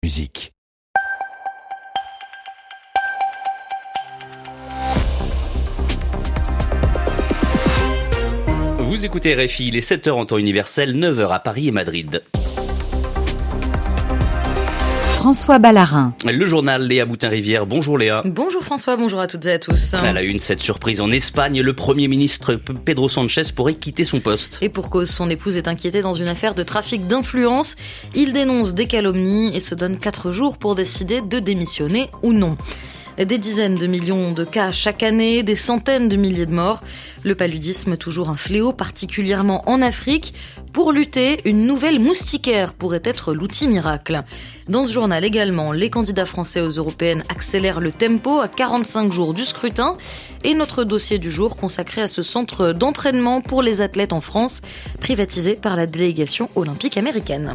Musique. Vous écoutez RFI, il est 7h en temps universel, 9h à Paris et Madrid. François Ballarin. Le journal Léa Boutin-Rivière. Bonjour Léa. Bonjour François, bonjour à toutes et à tous. À la une, cette surprise en Espagne, le Premier ministre Pedro Sánchez pourrait quitter son poste. Et pour cause, son épouse est inquiétée dans une affaire de trafic d'influence. Il dénonce des calomnies et se donne 4 jours pour décider de démissionner ou non. Des dizaines de millions de cas chaque année, des centaines de milliers de morts. Le paludisme, toujours un fléau, particulièrement en Afrique. Pour lutter, une nouvelle moustiquaire pourrait être l'outil miracle. Dans ce journal également, les candidats français aux européennes accélèrent le tempo à 45 jours du scrutin. Et notre dossier du jour consacré à ce centre d'entraînement pour les athlètes en France, privatisé par la délégation olympique américaine.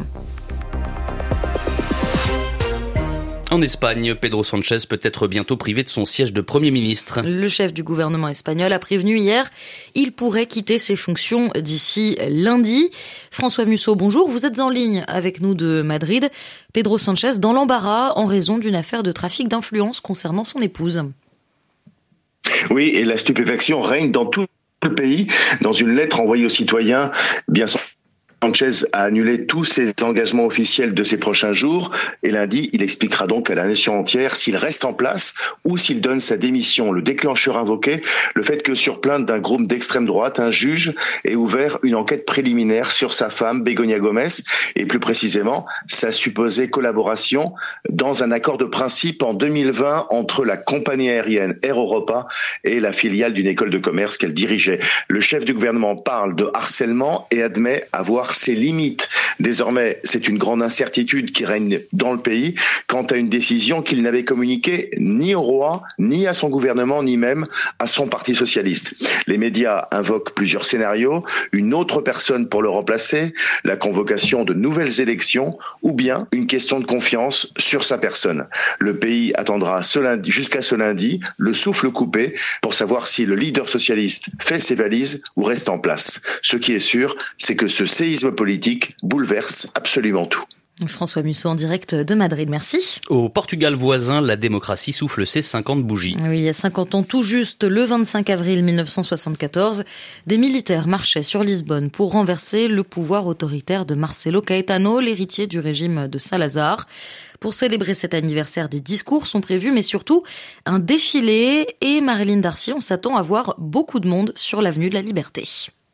En Espagne, Pedro Sánchez peut être bientôt privé de son siège de Premier ministre. Le chef du gouvernement espagnol a prévenu hier, il pourrait quitter ses fonctions d'ici lundi. François Musso, bonjour, vous êtes en ligne avec nous de Madrid. Pedro Sánchez dans l'embarras en raison d'une affaire de trafic d'influence concernant son épouse. Oui, et la stupéfaction règne dans tout le pays. Dans une lettre envoyée aux citoyens, bien sûr, Sánchez a annulé tous ses engagements officiels de ces prochains jours et lundi, il expliquera donc à la nation entière s'il reste en place ou s'il donne sa démission. Le déclencheur invoqué, le fait que sur plainte d'un groupe d'extrême droite, un juge ait ouvert une enquête préliminaire sur sa femme, Begoña Gómez, et plus précisément sa supposée collaboration dans un accord de principe en 2020 entre la compagnie aérienne Air Europa et la filiale d'une école de commerce qu'elle dirigeait. Le chef du gouvernement parle de harcèlement et admet avoir ses limites. Désormais, c'est une grande incertitude qui règne dans le pays quant à une décision qu'il n'avait communiquée ni au roi, ni à son gouvernement, ni même à son parti socialiste. Les médias invoquent plusieurs scénarios, une autre personne pour le remplacer, la convocation de nouvelles élections ou bien une question de confiance sur sa personne. Le pays attendra jusqu'à ce lundi, le souffle coupé, pour savoir si le leader socialiste fait ses valises ou reste en place. Ce qui est sûr, c'est que ce séisme politique bouleverse absolument tout. François Musso en direct de Madrid, merci. Au Portugal voisin, la démocratie souffle ses 50 bougies. Oui, il y a 50 ans tout juste, le 25 avril 1974, des militaires marchaient sur Lisbonne pour renverser le pouvoir autoritaire de Marcelo Caetano, l'héritier du régime de Salazar. Pour célébrer cet anniversaire, des discours sont prévus, mais surtout un défilé. Et Marilyn Darcy, on s'attend à voir beaucoup de monde sur l'avenue de la Liberté.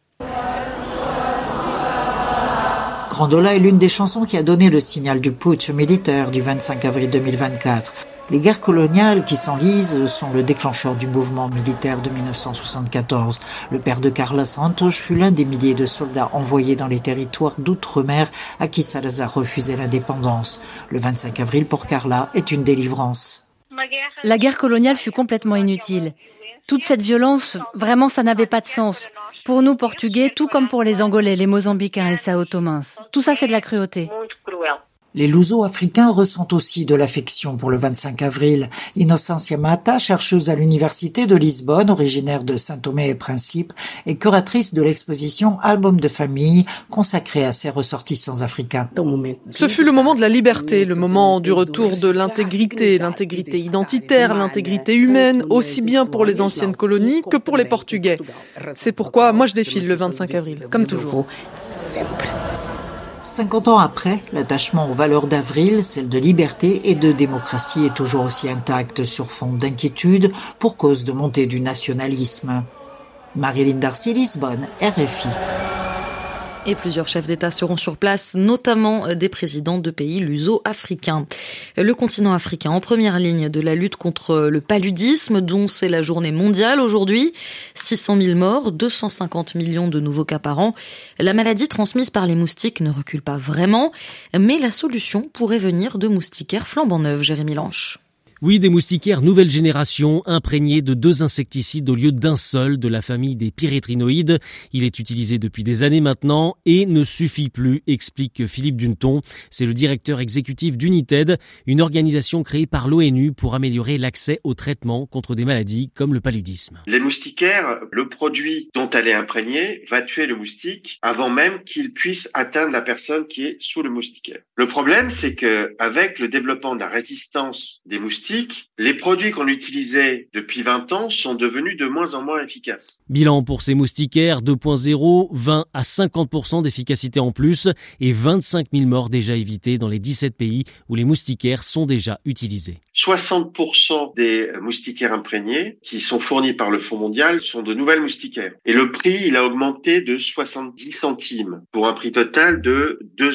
Grandola est l'une des chansons qui a donné le signal du putsch militaire du 25 avril 2024. Les guerres coloniales qui s'enlisent sont le déclencheur du mouvement militaire de 1974. Le père de Carla Santos fut l'un des milliers de soldats envoyés dans les territoires d'outre-mer à qui Salazar refusait l'indépendance. Le 25 avril pour Carla est une délivrance. La guerre coloniale fut complètement inutile. Toute cette violence, vraiment, ça n'avait pas de sens. Pour nous, Portugais, tout comme pour les Angolais, les Mozambicains et Sao Tomins. Tout ça, c'est de la cruauté. Les luso-africains ressentent aussi de l'affection pour le 25 avril. Innocencia Mata, chercheuse à l'université de Lisbonne, originaire de Saint-Thomé et Principe, est curatrice de l'exposition Album de famille, consacrée à ses ressortissants africains. Ce fut le moment de la liberté, le moment du retour de l'intégrité identitaire, l'intégrité humaine, aussi bien pour les anciennes colonies que pour les Portugais. C'est pourquoi moi je défile le 25 avril, comme toujours. 50 ans après, l'attachement aux valeurs d'avril, celles de liberté et de démocratie, est toujours aussi intact sur fond d'inquiétude pour cause de montée du nationalisme. Marilyn Darcy, Lisbonne, RFI. Et plusieurs chefs d'État seront sur place, notamment des présidents de pays luso-africains. Le continent africain en première ligne de la lutte contre le paludisme, dont c'est la journée mondiale aujourd'hui. 600 000 morts, 250 millions de nouveaux cas par an. La maladie transmise par les moustiques ne recule pas vraiment, mais la solution pourrait venir de moustiquaires flambant neuves, Jérémy Lanche. Oui, des moustiquaires nouvelle génération, imprégnés de 2 insecticides au lieu d'un seul, de la famille des pyrétrinoïdes. Il est utilisé depuis des années maintenant et ne suffit plus, explique Philippe Duneton. C'est le directeur exécutif d'United, une organisation créée par l'ONU pour améliorer l'accès aux traitements contre des maladies comme le paludisme. Les moustiquaires, le produit dont elle est imprégnée va tuer le moustique avant même qu'il puisse atteindre la personne qui est sous le moustiquaire. Le problème, c'est que avec le développement de la résistance des moustiques, les produits qu'on utilisait depuis 20 ans sont devenus de moins en moins efficaces. Bilan pour ces moustiquaires 2.0, 20 à 50% d'efficacité en plus et 25 000 morts déjà évitées dans les 17 pays où les moustiquaires sont déjà utilisés. 60% des moustiquaires imprégnés qui sont fournis par le Fonds mondial sont de nouvelles moustiquaires. Et le prix, il a augmenté de 70 centimes pour un prix total de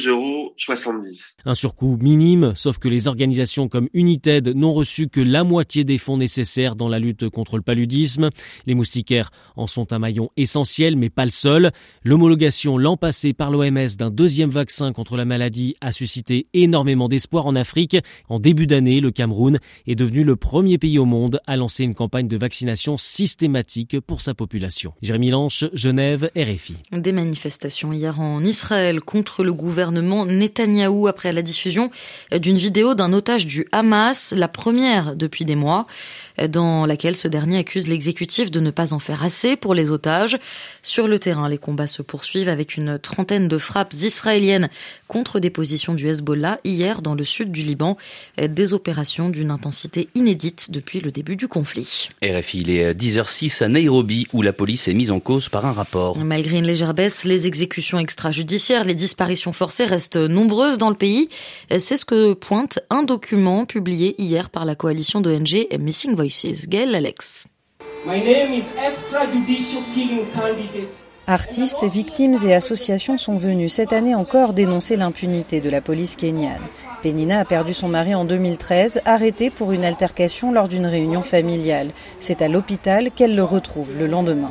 2,70 €. Un surcoût minime, sauf que les organisations comme United n'ont reçu que la moitié des fonds nécessaires dans la lutte contre le paludisme. Les moustiquaires en sont un maillon essentiel, mais pas le seul. L'homologation l'an passé par l'OMS d'un 2e vaccin contre la maladie a suscité énormément d'espoir en Afrique. En début d'année, le Cameroun est devenu le premier pays au monde à lancer une campagne de vaccination systématique pour sa population. Jérémy Lanche, Genève, RFI. Des manifestations hier en Israël contre le gouvernement Netanyahou après la diffusion d'une vidéo d'un otage du Hamas, la première depuis des mois, dans laquelle ce dernier accuse l'exécutif de ne pas en faire assez pour les otages. Sur le terrain, les combats se poursuivent avec une trentaine de frappes israéliennes contre des positions du Hezbollah hier dans le sud du Liban, des opérations d'une intensité inédite depuis le début du conflit. RFI, il est 10h06 à Nairobi où la police est mise en cause par un rapport. Malgré une légère baisse, les exécutions extrajudiciaires, les disparitions forcées restent nombreuses dans le pays. C'est ce que pointe un document publié hier par la coalition d'ONG Missing Voices. Gaël Alex. My name is Extrajudicial Killing Candidate. Artistes, victimes et associations sont venus cette année encore dénoncer l'impunité de la police kenyane. Penina a perdu son mari en 2013, arrêté pour une altercation lors d'une réunion familiale. C'est à l'hôpital qu'elle le retrouve le lendemain.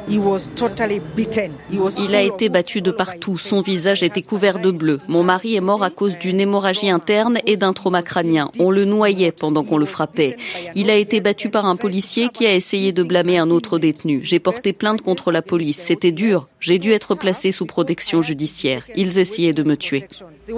Il a été battu de partout, son visage était couvert de bleu. Mon mari est mort à cause d'une hémorragie interne et d'un trauma crânien. On le noyait pendant qu'on le frappait. Il a été battu par un policier qui a essayé de blâmer un autre détenu. J'ai porté plainte contre la police. C'était dur. J'ai dû être placé sous protection judiciaire. Ils essayaient de me tuer.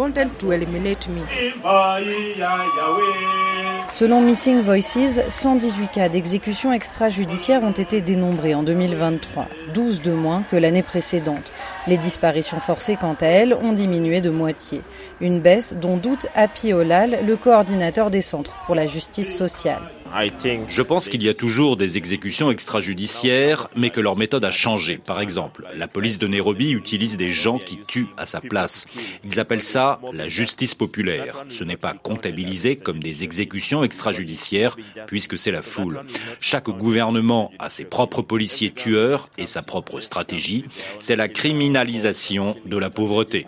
Selon Missing Voices, 118 cas d'exécution extrajudiciaire ont été dénombrés en 2023, 12 de moins que l'année précédente. Les disparitions forcées, quant à elles, ont diminué de moitié. Une baisse dont doute Happy Olal, le coordinateur des centres pour la justice sociale. Je pense qu'il y a toujours des exécutions extrajudiciaires, mais que leur méthode a changé. Par exemple, la police de Nairobi utilise des gens qui tuent à sa place. Ils appellent ça la justice populaire. Ce n'est pas comptabilisé comme des exécutions extrajudiciaires, puisque c'est la foule. Chaque gouvernement a ses propres policiers tueurs et sa propre stratégie. C'est la criminalisation de la pauvreté.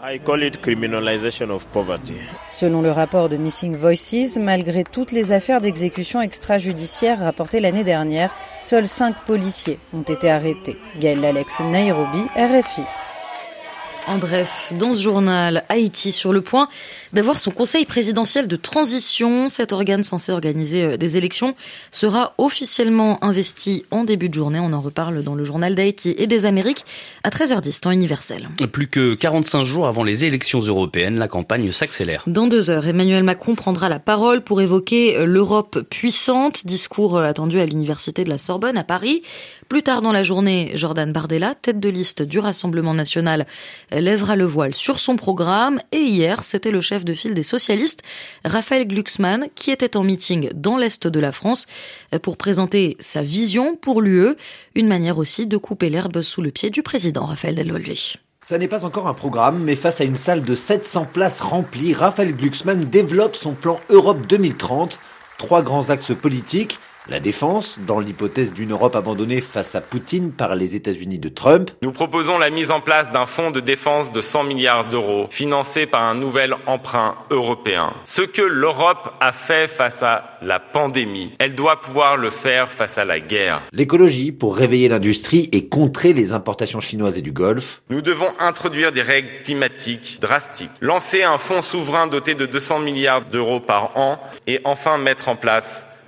Selon le rapport de Missing Voices, malgré toutes les affaires d'exécution extrajudiciaire rapportées l'année dernière, seuls 5 policiers ont été arrêtés. Gaël Alex, Nairobi, RFI. En bref, dans ce journal, Haïti sur le point d'avoir son conseil présidentiel de transition. Cet organe censé organiser des élections sera officiellement investi en début de journée. On en reparle dans le journal d'Haïti et des Amériques à 13h10, temps universel. Plus que 45 jours avant les élections européennes, la campagne s'accélère. Dans 2 heures, Emmanuel Macron prendra la parole pour évoquer l'Europe puissante. Discours attendu à l'université de la Sorbonne à Paris. Plus tard dans la journée, Jordan Bardella, tête de liste du Rassemblement national, lèvera le voile sur son programme. Et hier, c'était le chef de file des socialistes, Raphaël Glucksmann, qui était en meeting dans l'Est de la France pour présenter sa vision pour l'UE. Une manière aussi de couper l'herbe sous le pied du président Raphaël Delvolvé. Ça n'est pas encore un programme, mais face à une salle de 700 places remplies, Raphaël Glucksmann développe son plan Europe 2030. 3 grands axes politiques. La défense, dans l'hypothèse d'une Europe abandonnée face à Poutine par les États-Unis de Trump. Nous proposons la mise en place d'un fonds de défense de 100 milliards d'euros, financé par un nouvel emprunt européen. Ce que l'Europe a fait face à la pandémie, elle doit pouvoir le faire face à la guerre. L'écologie, pour réveiller l'industrie et contrer les importations chinoises et du Golfe. Nous devons introduire des règles climatiques drastiques, lancer un fonds souverain doté de 200 milliards d'euros par an et enfin mettre en place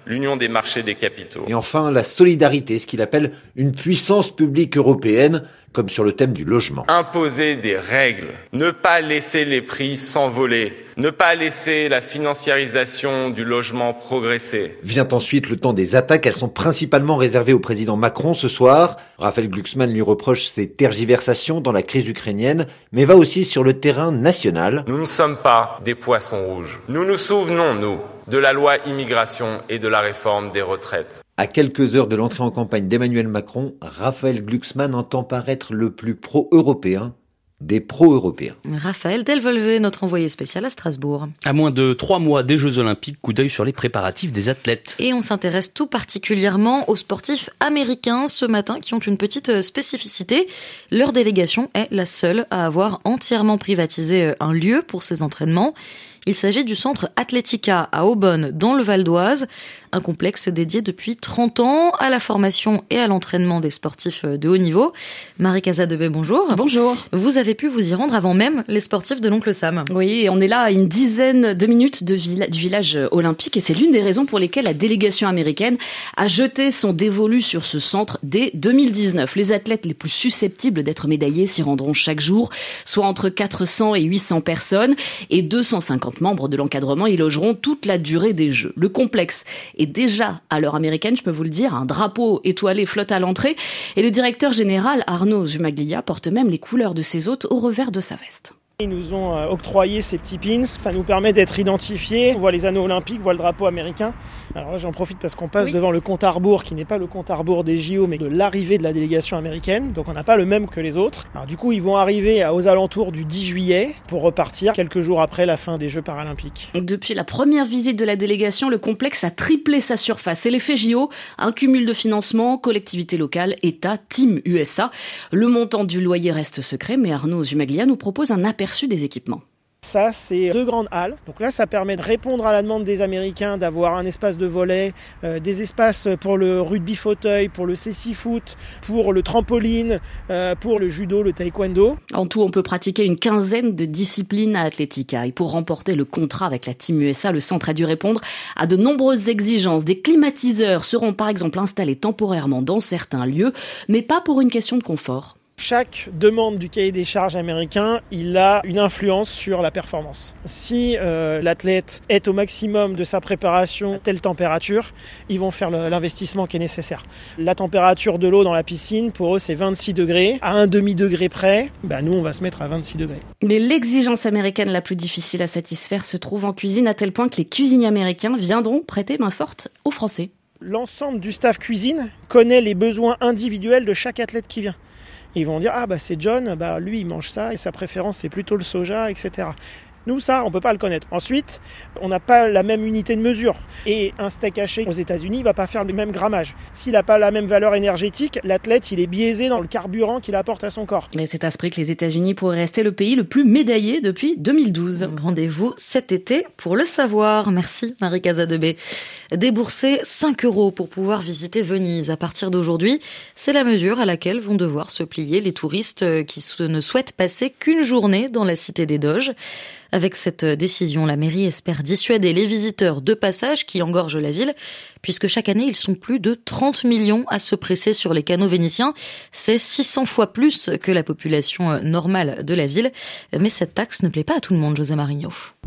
l'union des marchés des capitaux. Et enfin, la solidarité, ce qu'il appelle une puissance publique européenne, comme sur le thème du logement. Imposer des règles, ne pas laisser les prix s'envoler, ne pas laisser la financiarisation du logement progresser. Vient ensuite le temps des attaques. Elles sont principalement réservées au président Macron ce soir. Raphaël Glucksmann lui reproche ses tergiversations dans la crise ukrainienne, mais va aussi sur le terrain national. Nous ne sommes pas des poissons rouges. Nous nous souvenons, nous, de la loi immigration et de la réforme des retraites. À quelques heures de l'entrée en campagne d'Emmanuel Macron, Raphaël Glucksmann entend paraître le plus pro-européen des pro-européens. Raphaël Delvolvé, notre envoyé spécial à Strasbourg. À moins de 3 mois des Jeux Olympiques, coup d'œil sur les préparatifs des athlètes. Et on s'intéresse tout particulièrement aux sportifs américains ce matin qui ont une petite spécificité. Leur délégation est la seule à avoir entièrement privatisé un lieu pour ses entraînements. Il s'agit du centre Athletica à Aubonne, dans le Val d'Oise, un complexe dédié depuis 30 ans à la formation et à l'entraînement des sportifs de haut niveau. Marie Casadebé, bonjour. Bonjour. Vous avez pu vous y rendre avant même les sportifs de l'Oncle Sam. Oui, on est là à une dizaine de minutes du village olympique et c'est l'une des raisons pour lesquelles la délégation américaine a jeté son dévolu sur ce centre dès 2019. Les athlètes les plus susceptibles d'être médaillés s'y rendront chaque jour, soit entre 400 et 800 personnes et 250 membres de l'encadrement y logeront toute la durée des Jeux. Le complexe est déjà, à l'heure américaine, je peux vous le dire, un drapeau étoilé flotte à l'entrée et le directeur général Arnaud Zumaglia porte même les couleurs de ses hôtes au revers de sa veste. Ils nous ont octroyé ces petits pins, ça nous permet d'être identifiés. On voit les anneaux olympiques, on voit le drapeau américain. Alors là, j'en profite parce qu'on passe devant le compte à rebours, qui n'est pas le compte à rebours des JO, mais de l'arrivée de la délégation américaine. Donc on n'a pas le même que les autres. Alors du coup, ils vont arriver aux alentours du 10 juillet pour repartir quelques jours après la fin des Jeux paralympiques. Depuis la première visite de la délégation, le complexe a triplé sa surface. C'est l'effet JO, un cumul de financement, collectivités locales, État, Team USA. Le montant du loyer reste secret, mais Arnaud Zumaglia nous propose un aperçu des équipements. Ça, c'est 2 grandes halles. Donc là, ça permet de répondre à la demande des Américains d'avoir un espace de volley, des espaces pour le rugby fauteuil, pour le cécifoot, pour le trampoline, pour le judo, le taekwondo. En tout, on peut pratiquer une quinzaine de disciplines à Athletica. Et pour remporter le contrat avec la Team USA, le centre a dû répondre à de nombreuses exigences. Des climatiseurs seront par exemple installés temporairement dans certains lieux, mais pas pour une question de confort. Chaque demande du cahier des charges américain, il a une influence sur la performance. Si l'athlète est au maximum de sa préparation à telle température, ils vont faire l'investissement qui est nécessaire. La température de l'eau dans la piscine, pour eux, c'est 26 degrés. À un demi-degré près, nous, on va se mettre à 26 degrés. Mais l'exigence américaine la plus difficile à satisfaire se trouve en cuisine, à tel point que les cuisiniers américains viendront prêter main forte aux Français. L'ensemble du staff cuisine connaît les besoins individuels de chaque athlète qui vient. Ils vont dire, c'est John, lui il mange ça et sa préférence c'est plutôt le soja, etc. Nous, ça, on peut pas le connaître. Ensuite, on n'a pas la même unité de mesure. Et un steak haché aux États-Unis, il va pas faire le même grammage. S'il n'a pas la même valeur énergétique, l'athlète, il est biaisé dans le carburant qu'il apporte à son corps. Mais c'est à ce prix que les États-Unis pourraient rester le pays le plus médaillé depuis 2012. Rendez-vous cet été pour le savoir. Merci Marie Casadebé. Débourser 5 € pour pouvoir visiter Venise à partir d'aujourd'hui, c'est la mesure à laquelle vont devoir se plier les touristes qui ne souhaitent passer qu'une journée dans la cité des Doges. Avec cette décision, la mairie espère dissuader les visiteurs de passage qui engorgent la ville, puisque chaque année, ils sont plus de 30 millions à se presser sur les canaux vénitiens. C'est 600 fois plus que la population normale de la ville. Mais cette taxe ne plaît pas à tout le monde, José Marigno.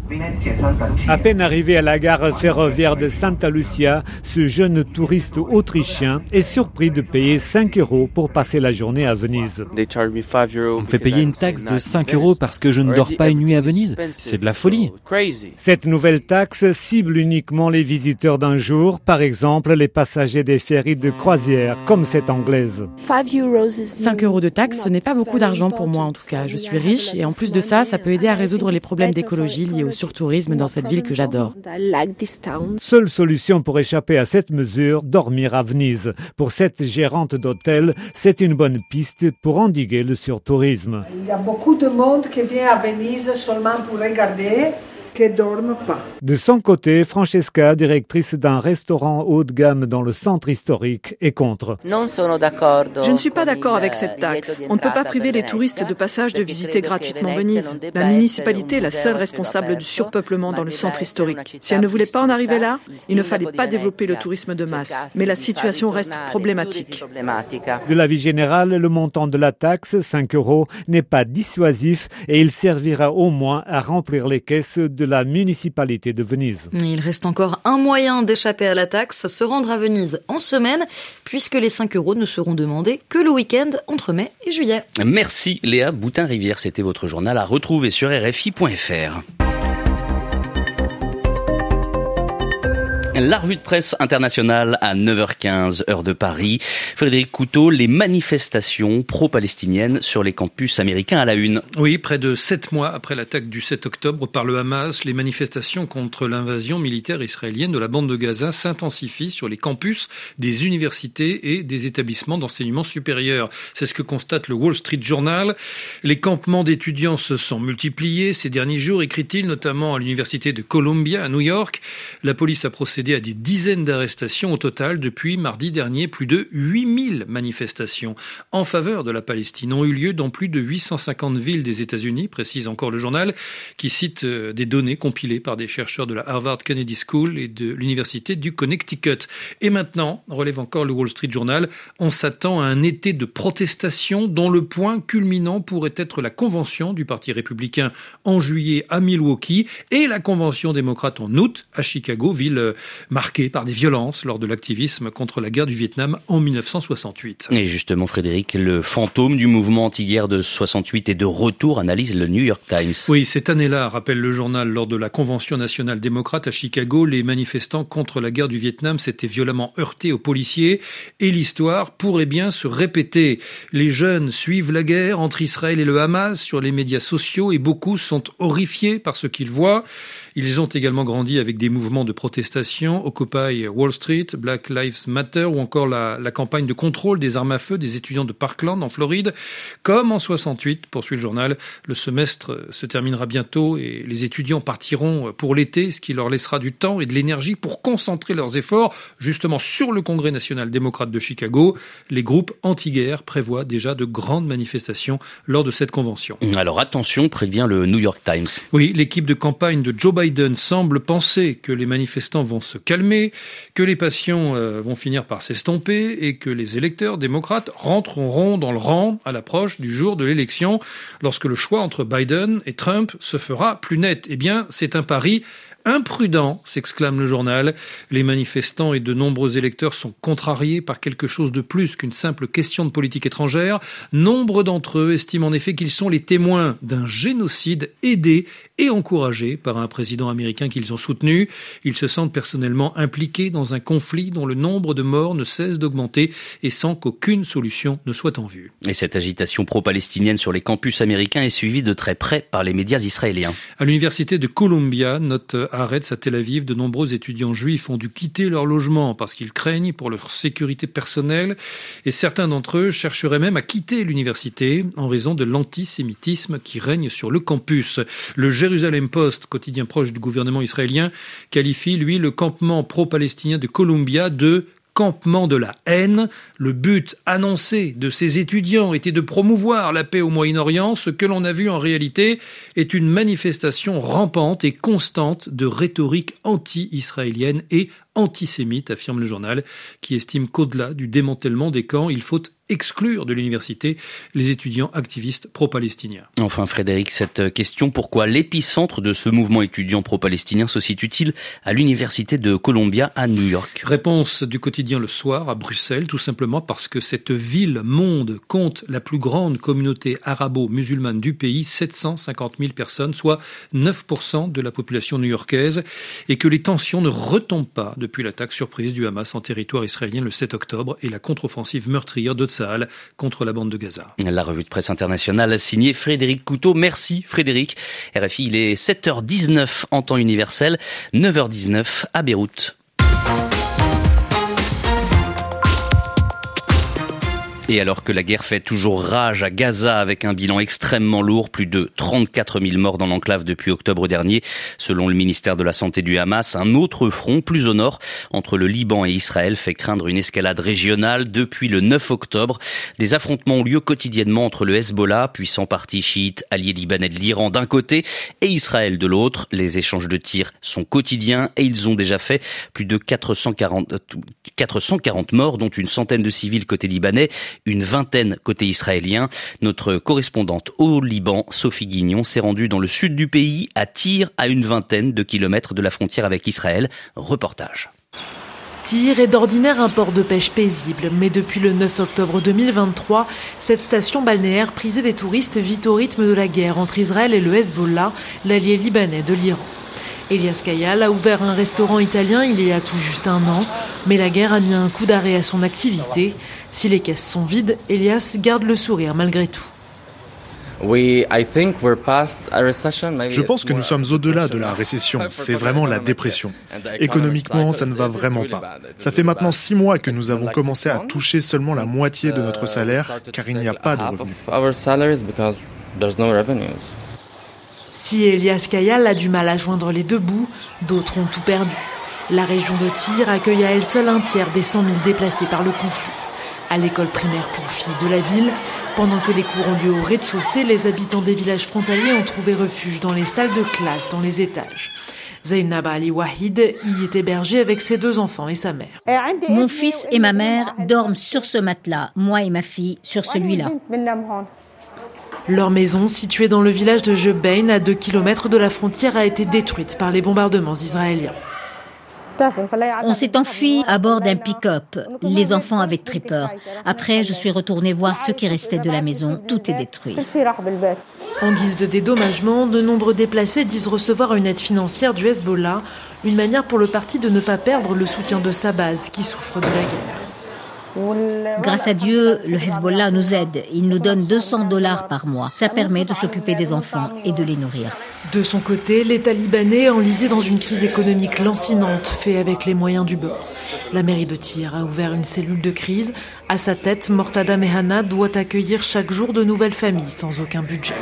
À peine arrivé à la gare ferroviaire de Santa Lucia, ce jeune touriste autrichien est surpris de payer 5 € pour passer la journée à Venise. On me fait payer une taxe de 5 € parce que je ne dors pas une nuit à Venise. C'est de la folie. Cette nouvelle taxe cible uniquement les visiteurs d'un jour, par exemple les passagers des ferries de croisière, comme cette anglaise. 5 € de taxe, ce n'est pas beaucoup d'argent pour moi en tout cas. Je suis riche et en plus de ça, ça peut aider à résoudre les problèmes d'écologie liés au surtourisme dans cette ville que j'adore. Seule solution pour échapper à cette mesure, dormir à Venise. Pour cette gérante d'hôtel, c'est une bonne piste pour endiguer le surtourisme. Il y a beaucoup de monde qui vient à Venise seulement pour regarder De son côté, Francesca, directrice d'un restaurant haut de gamme dans le centre historique, est contre. Je ne suis pas d'accord avec cette taxe. On ne peut pas priver les touristes de passage de visiter gratuitement Venise. La municipalité est la seule responsable du surpeuplement dans le centre historique. Si elle ne voulait pas en arriver là, il ne fallait pas développer le tourisme de masse. Mais la situation reste problématique. De l'avis général, le montant de la taxe, 5 €, n'est pas dissuasif et il servira au moins à remplir les caisses de la municipalité de Venise. Il reste encore un moyen d'échapper à la taxe, se rendre à Venise en semaine, puisque les 5 € ne seront demandés que le week-end entre mai et juillet. Merci Léa Boutin-Rivière, c'était votre journal à retrouver sur RFI.fr. La revue de presse internationale à 9h15, heure de Paris. Frédéric Couteau, les manifestations pro-palestiniennes sur les campus américains à la une. Oui, près de 7 mois après l'attaque du 7 octobre par le Hamas, les manifestations contre l'invasion militaire israélienne de la bande de Gaza s'intensifient sur les campus des universités et des établissements d'enseignement supérieur. C'est ce que constate le Wall Street Journal. Les campements d'étudiants se sont multipliés ces derniers jours, écrit-il, notamment à l'université de Columbia à New York. La police a procédé à des dizaines d'arrestations au total depuis mardi dernier. Plus de 8000 manifestations en faveur de la Palestine ont eu lieu dans plus de 850 villes des États-Unis, précise encore le journal, qui cite des données compilées par des chercheurs de la Harvard Kennedy School et de l'université du Connecticut. Et maintenant, relève encore le Wall Street Journal, on s'attend à un été de protestation dont le point culminant pourrait être la convention du Parti républicain en juillet à Milwaukee et la convention démocrate en août à Chicago, ville marquée par des violences lors de l'activisme contre la guerre du Vietnam en 1968. Et justement, Frédéric, le fantôme du mouvement anti-guerre de 68 est de retour, analyse le New York Times. Oui, cette année-là, rappelle le journal, lors de la Convention nationale démocrate à Chicago, les manifestants contre la guerre du Vietnam s'étaient violemment heurtés aux policiers et l'histoire pourrait bien se répéter. Les jeunes suivent la guerre entre Israël et le Hamas sur les médias sociaux et beaucoup sont horrifiés par ce qu'ils voient. Ils ont également grandi avec des mouvements de protestation, Occupy Wall Street, Black Lives Matter ou encore la campagne de contrôle des armes à feu des étudiants de Parkland en Floride. Comme en 68, poursuit le journal, le semestre se terminera bientôt et les étudiants partiront pour l'été, ce qui leur laissera du temps et de l'énergie pour concentrer leurs efforts justement sur le Congrès national démocrate de Chicago. Les groupes anti-guerre prévoient déjà de grandes manifestations lors de cette convention. Alors attention, prévient le New York Times. Oui, l'équipe de campagne de Joe Biden semble penser que les manifestants vont se calmer, que les passions vont finir par s'estomper et que les électeurs démocrates rentreront dans le rang à l'approche du jour de l'élection lorsque le choix entre Biden et Trump se fera plus net. Eh bien, c'est un pari imprudent, s'exclame le journal. Les manifestants et de nombreux électeurs sont contrariés par quelque chose de plus qu'une simple question de politique étrangère. Nombre d'entre eux estiment en effet qu'ils sont les témoins d'un génocide aidé et encouragé par un président américain qu'ils ont soutenu. Ils se sentent personnellement impliqués dans un conflit dont le nombre de morts ne cesse d'augmenter et sans qu'aucune solution ne soit en vue. Et cette agitation pro-palestinienne sur les campus américains est suivie de très près par les médias israéliens. À l'université de Columbia, note Haaretz à Tel Aviv, de nombreux étudiants juifs ont dû quitter leur logement parce qu'ils craignent pour leur sécurité personnelle et certains d'entre eux chercheraient même à quitter l'université en raison de l'antisémitisme qui règne sur le campus. Le Jerusalem Post, quotidien proche du gouvernement israélien, qualifie, lui, le campement pro-palestinien de Columbia de campement de la haine. Le but annoncé de ces étudiants était de promouvoir la paix au Moyen-Orient. Ce que l'on a vu en réalité est une manifestation rampante et constante de rhétorique anti-israélienne et antisémite, affirme le journal, qui estime qu'au-delà du démantèlement des camps, il faut exclure de l'université les étudiants activistes pro-palestiniens. Enfin Frédéric, cette question, pourquoi l'épicentre de ce mouvement étudiant pro-palestinien se situe-t-il à l'université de Columbia à New York ? Réponse du quotidien Le Soir à Bruxelles, tout simplement parce que cette ville-monde compte la plus grande communauté arabo-musulmane du pays, 750 000 personnes, soit 9% de la population new-yorkaise, et que les tensions ne retombent pas depuis l'attaque surprise du Hamas en territoire israélien le 7 octobre et la contre-offensive meurtrière de Tsahal contre la bande de Gaza. La revue de presse internationale signée Frédéric Couteau. Merci Frédéric. RFI, il est 7h19 en temps universel, 9h19 à Beyrouth. Et alors que la guerre fait toujours rage à Gaza avec un bilan extrêmement lourd, plus de 34 000 morts dans l'enclave depuis octobre dernier, selon le ministère de la Santé du Hamas, un autre front plus au nord entre le Liban et Israël fait craindre une escalade régionale depuis le 9 octobre. Des affrontements ont lieu quotidiennement entre le Hezbollah, puissant parti chiite allié libanais de l'Iran d'un côté, et Israël de l'autre. Les échanges de tirs sont quotidiens et ils ont déjà fait plus de 440 morts, dont une centaine de civils côté libanais, une vingtaine côté israélien. Notre correspondante au Liban, Sophie Guignon, s'est rendue dans le sud du pays, à Tyr, à une vingtaine de kilomètres de la frontière avec Israël. Reportage. Tyr est d'ordinaire un port de pêche paisible, mais depuis le 9 octobre 2023, cette station balnéaire prisée des touristes vit au rythme de la guerre entre Israël et le Hezbollah, l'allié libanais de l'Iran. Elias Kayal a ouvert un restaurant italien il y a tout juste un an, mais la guerre a mis un coup d'arrêt à son activité. Si les caisses sont vides, Elias garde le sourire malgré tout. Je pense que nous sommes au-delà de la récession, c'est vraiment la dépression. Économiquement, ça ne va vraiment pas. Ça fait maintenant 6 mois que nous avons commencé à toucher seulement la moitié de notre salaire, car il n'y a pas de revenus. Si Elias Kayal a du mal à joindre les deux bouts, d'autres ont tout perdu. La région de Tyr accueille à elle seule un tiers des 100 000 déplacés par le conflit. À l'école primaire pour filles de la ville, pendant que les cours ont lieu au rez-de-chaussée, les habitants des villages frontaliers ont trouvé refuge dans les salles de classe, dans les étages. Zainab Ali Wahid y est hébergée avec ses 2 enfants et sa mère. Mon fils et ma mère dorment sur ce matelas, moi et ma fille sur celui-là. Leur maison, située dans le village de Jebein, à 2 kilomètres de la frontière, a été détruite par les bombardements israéliens. On s'est enfui à bord d'un pick-up. Les enfants avaient très peur. Après, je suis retournée voir ce qui restait de la maison. Tout est détruit. En guise de dédommagement, de nombreux déplacés disent recevoir une aide financière du Hezbollah, une manière pour le parti de ne pas perdre le soutien de sa base qui souffre de la guerre. Grâce à Dieu, le Hezbollah nous aide. Il nous donne $200 par mois. Ça permet de s'occuper des enfants et de les nourrir. De son côté, l'État libanais, enlisé dans une crise économique lancinante, fait avec les moyens du bord. La mairie de Tyr a ouvert une cellule de crise. À sa tête, Mortada Mehana doit accueillir chaque jour de nouvelles familles sans aucun budget.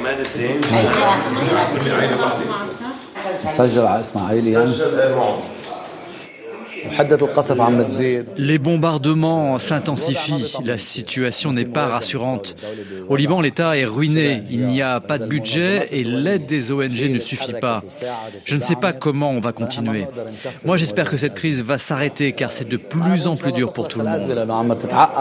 Les bombardements s'intensifient, la situation n'est pas rassurante. Au Liban, l'État est ruiné, il n'y a pas de budget et l'aide des ONG ne suffit pas. Je ne sais pas comment on va continuer. Moi, j'espère que cette crise va s'arrêter car c'est de plus en plus dur pour tout le monde.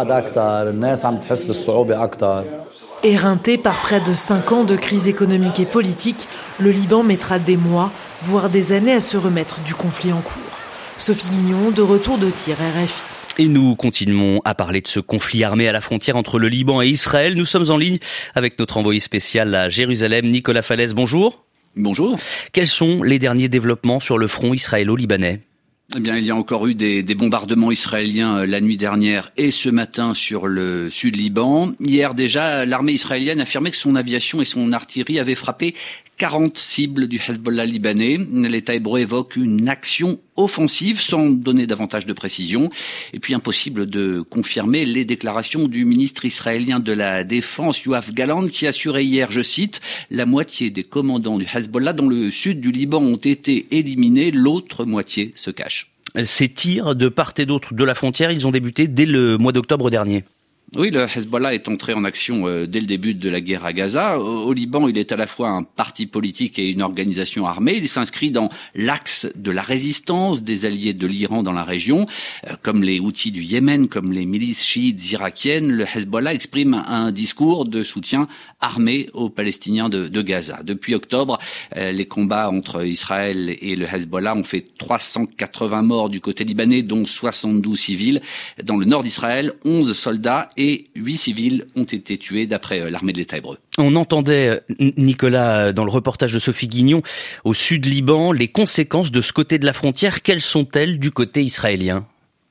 Éreinté par près de 5 ans de crise économique et politique, le Liban mettra des mois, voire des années à se remettre du conflit en cours. Sophie Guignon, de retour de Tyr, RFI. Et nous continuons à parler de ce conflit armé à la frontière entre le Liban et Israël. Nous sommes en ligne avec notre envoyé spécial à Jérusalem, Nicolas Falaise. Bonjour. Bonjour. Quels sont les derniers développements sur le front israélo-libanais ? Eh bien, il y a encore eu des bombardements israéliens la nuit dernière et ce matin sur le sud Liban. Hier déjà, l'armée israélienne affirmait que son aviation et son artillerie avaient frappé 40 cibles du Hezbollah libanais. L'État hébreu évoque une action offensive sans donner davantage de précision. Et puis impossible de confirmer les déclarations du ministre israélien de la Défense, Yoav Gallant, qui assurait hier, je cite, la moitié des commandants du Hezbollah dans le sud du Liban ont été éliminés, l'autre moitié se cache. Ces tirs de part et d'autre de la frontière, ils ont débuté dès le mois d'octobre dernier. Oui, le Hezbollah est entré en action dès le début de la guerre à Gaza. Au Liban, il est à la fois un parti politique et une organisation armée. Il s'inscrit dans l'axe de la résistance des alliés de l'Iran dans la région, comme les Houthis du Yémen, comme les milices chiites irakiennes. Le Hezbollah exprime un discours de soutien armé aux Palestiniens de Gaza. Depuis octobre, les combats entre Israël et le Hezbollah ont fait 380 morts du côté libanais, dont 72 civils. Dans le nord d'Israël, 11 soldats et 8 civils ont été tués d'après l'armée de l'État hébreu. On entendait, Nicolas, dans le reportage de Sophie Guignon, au sud Liban, les conséquences de ce côté de la frontière, quelles sont-elles du côté israélien ?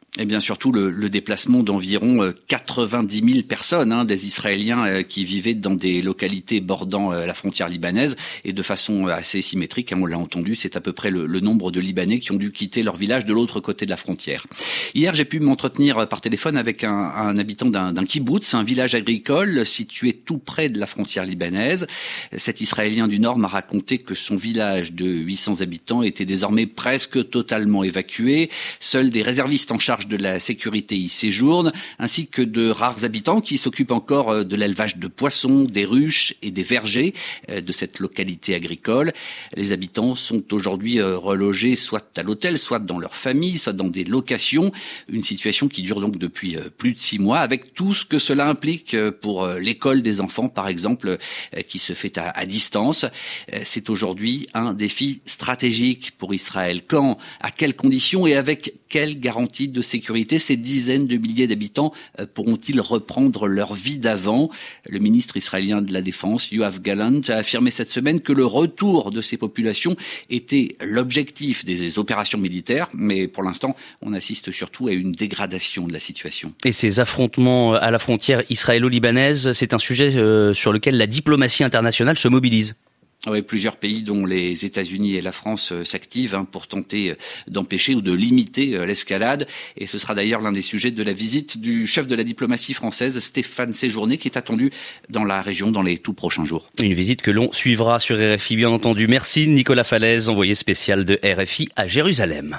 Et bien surtout le déplacement d'environ 90 000 personnes, des Israéliens qui vivaient dans des localités bordant la frontière libanaise, et de façon assez symétrique, on l'a entendu, c'est à peu près le nombre de Libanais qui ont dû quitter leur village de l'autre côté de la frontière. Hier, j'ai pu m'entretenir par téléphone avec un habitant d'un kibboutz, un village agricole situé tout près de la frontière libanaise. Cet Israélien du Nord m'a raconté que son village de 800 habitants était désormais presque totalement évacué. Seuls des réservistes en charge de la sécurité y séjournent, ainsi que de rares habitants qui s'occupent encore de l'élevage de poissons, des ruches et des vergers de cette localité agricole. Les habitants sont aujourd'hui relogés soit à l'hôtel, soit dans leur famille, soit dans des locations. Une situation qui dure donc depuis plus de 6 mois, avec tout ce que cela implique pour l'école des enfants, par exemple, qui se fait à distance. C'est aujourd'hui un défi stratégique pour Israël. Quand, à quelles conditions et avec quelles garanties de sécurité ces dizaines de milliers d'habitants pourront-ils reprendre leur vie d'avant? Le ministre israélien de la Défense, Yoav Gallant, a affirmé cette semaine que le retour de ces populations était l'objectif des opérations militaires, mais pour l'instant, on assiste surtout à une dégradation de la situation. Et ces affrontements à la frontière israélo-libanaise, c'est un sujet sur lequel la diplomatie internationale se mobilise. Oui, plusieurs pays, dont les États-Unis et la France, s'activent pour tenter d'empêcher ou de limiter l'escalade. Et ce sera d'ailleurs l'un des sujets de la visite du chef de la diplomatie française, Stéphane Séjourné, qui est attendu dans la région dans les tout prochains jours. Une visite que l'on suivra sur RFI, bien entendu. Merci Nicolas Falaise, envoyé spécial de RFI à Jérusalem.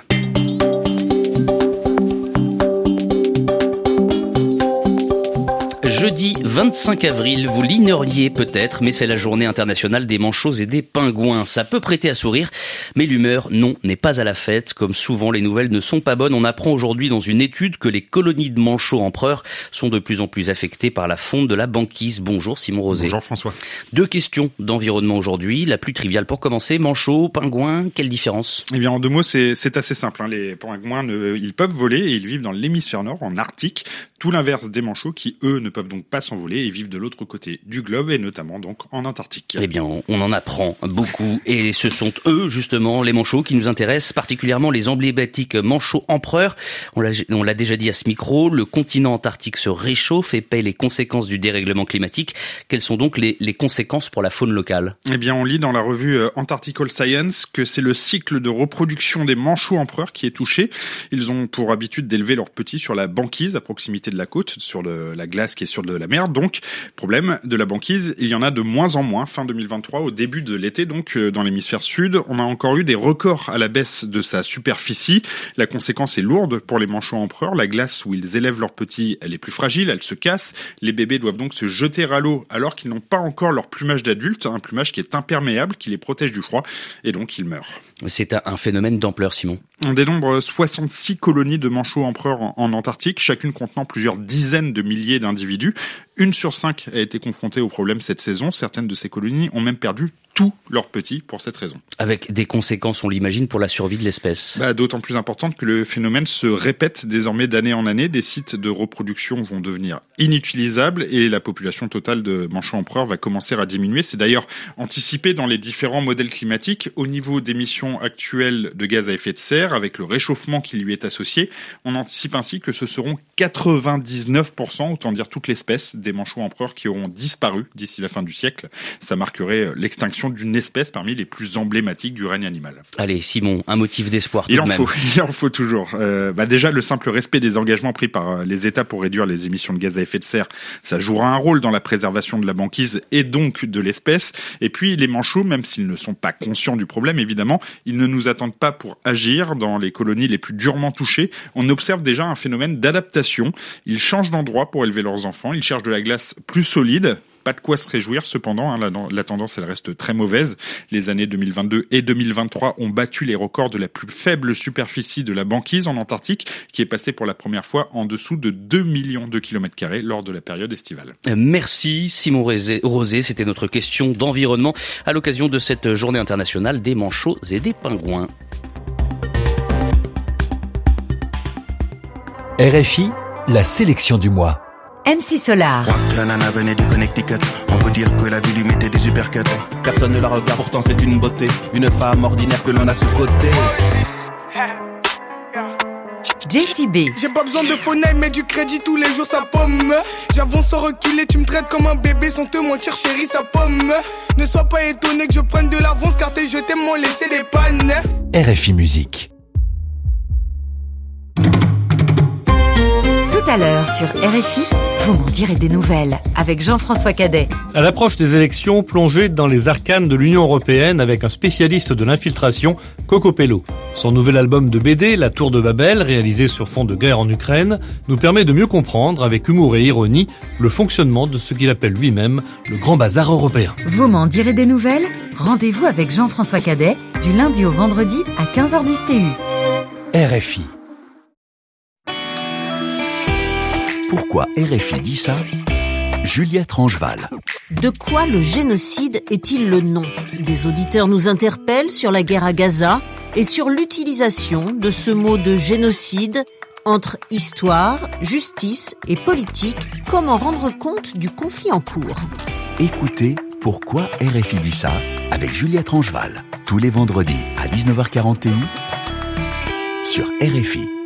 Jeudi 25 avril, vous l'ignoriez peut-être, mais c'est la journée internationale des manchots et des pingouins. Ça peut prêter à sourire, mais l'humeur, non, n'est pas à la fête. Comme souvent, les nouvelles ne sont pas bonnes. On apprend aujourd'hui dans une étude que les colonies de manchots empereurs sont de plus en plus affectées par la fonte de la banquise. Bonjour Simon Rosé. Bonjour François. 2 questions d'environnement aujourd'hui. La plus triviale pour commencer, manchots, pingouins, quelle différence? Eh bien, en 2 mots, c'est assez simple. Les pingouins, ils peuvent voler et ils vivent dans l'hémisphère nord, en Arctique. Tout l'inverse des manchots qui, eux, ne peuvent donc pas s'envoler et vivent de l'autre côté du globe et notamment donc en Antarctique. Eh bien, on en apprend beaucoup et ce sont eux, justement, les manchots qui nous intéressent, particulièrement les emblématiques manchots empereurs. On l'a déjà dit à ce micro, le continent antarctique se réchauffe et paie les conséquences du dérèglement climatique. Quelles sont donc les conséquences pour la faune locale? Eh bien, on lit dans la revue Antarctical Science que c'est le cycle de reproduction des manchots empereurs qui est touché. Ils ont pour habitude d'élever leurs petits sur la banquise à proximité de la côte, sur la glace qui est sur de la mer. Donc, problème de la banquise, il y en a de moins en moins. Fin 2023, au début de l'été, donc dans l'hémisphère sud, on a encore eu des records à la baisse de sa superficie. La conséquence est lourde pour les manchots empereurs. La glace où ils élèvent leurs petits, elle est plus fragile, elle se casse. Les bébés doivent donc se jeter à l'eau alors qu'ils n'ont pas encore leur plumage d'adulte, un plumage qui est imperméable, qui les protège du froid, et donc ils meurent. C'est un phénomène d'ampleur, Simon. On dénombre 66 colonies de manchots empereurs en Antarctique, chacune contenant plusieurs dizaines de milliers d'individus. 1 sur 5 a été confrontée au problème cette saison. Certaines de ces colonies ont même perdu tous leurs petits pour cette raison. Avec des conséquences, on l'imagine, pour la survie de l'espèce. D'autant plus importante que le phénomène se répète désormais d'année en année. Des sites de reproduction vont devenir inutilisables et la population totale de manchots empereurs va commencer à diminuer. C'est d'ailleurs anticipé dans les différents modèles climatiques. Au niveau d'émissions actuelles de gaz à effet de serre, avec le réchauffement qui lui est associé, on anticipe ainsi que ce seront 99%, autant dire toute l'espèce, des manchots empereurs qui auront disparu d'ici la fin du siècle. Ça marquerait l'extinction d'une espèce parmi les plus emblématiques du règne animal. Allez, Simon, un motif d'espoir tout de même. Il en faut toujours. Déjà, le simple respect des engagements pris par les États pour réduire les émissions de gaz à effet de serre, ça jouera un rôle dans la préservation de la banquise et donc de l'espèce. Et puis, les manchots, même s'ils ne sont pas conscients du problème, évidemment, ils ne nous attendent pas pour agir. Dans les colonies les plus durement touchées, on observe déjà un phénomène d'adaptation. Ils changent d'endroit pour élever leurs enfants. Ils cherchent de la glace plus solide. Pas de quoi se réjouir cependant, la tendance elle reste très mauvaise. Les années 2022 et 2023 ont battu les records de la plus faible superficie de la banquise en Antarctique, qui est passée pour la première fois en dessous de 2 millions de km² lors de la période estivale. Merci Simon Rosé, c'était notre question d'environnement à l'occasion de cette journée internationale des manchots et des pingouins. RFI, la sélection du mois. MC Solar. La nana venait du Connecticut. On peut dire que la vie lui mettait des uppercuts. Personne ne la regarde, pourtant c'est une beauté. Une femme ordinaire que l'on a sous-côté. JCB. J'ai pas besoin de phonème, mais du crédit tous les jours ça pomme. J'avance sans reculer, tu me traites comme un bébé sans te mentir chérie ça pomme. Ne sois pas étonné que je prenne de l'avance car tes je t'aime m'ont laissé des pannes. RFI Musique. Tout à l'heure sur RFI, vous m'en direz des nouvelles avec Jean-François Cadet. À l'approche des élections, plongé dans les arcanes de l'Union européenne avec un spécialiste de l'infiltration, Coco Pello. Son nouvel album de BD, La Tour de Babel, réalisé sur fond de guerre en Ukraine, nous permet de mieux comprendre, avec humour et ironie, le fonctionnement de ce qu'il appelle lui-même le grand bazar européen. Vous m'en direz des nouvelles ? Rendez-vous avec Jean-François Cadet du lundi au vendredi à 15h10 TU. RFI. Pourquoi RFI dit ça ? Juliette Rangeval. De quoi le génocide est-il le nom ? Des auditeurs nous interpellent sur la guerre à Gaza et sur l'utilisation de ce mot de génocide entre histoire, justice et politique. Comment rendre compte du conflit en cours ? Écoutez Pourquoi RFI dit ça avec Juliette Rangeval. Tous les vendredis à 19h41 sur RFI.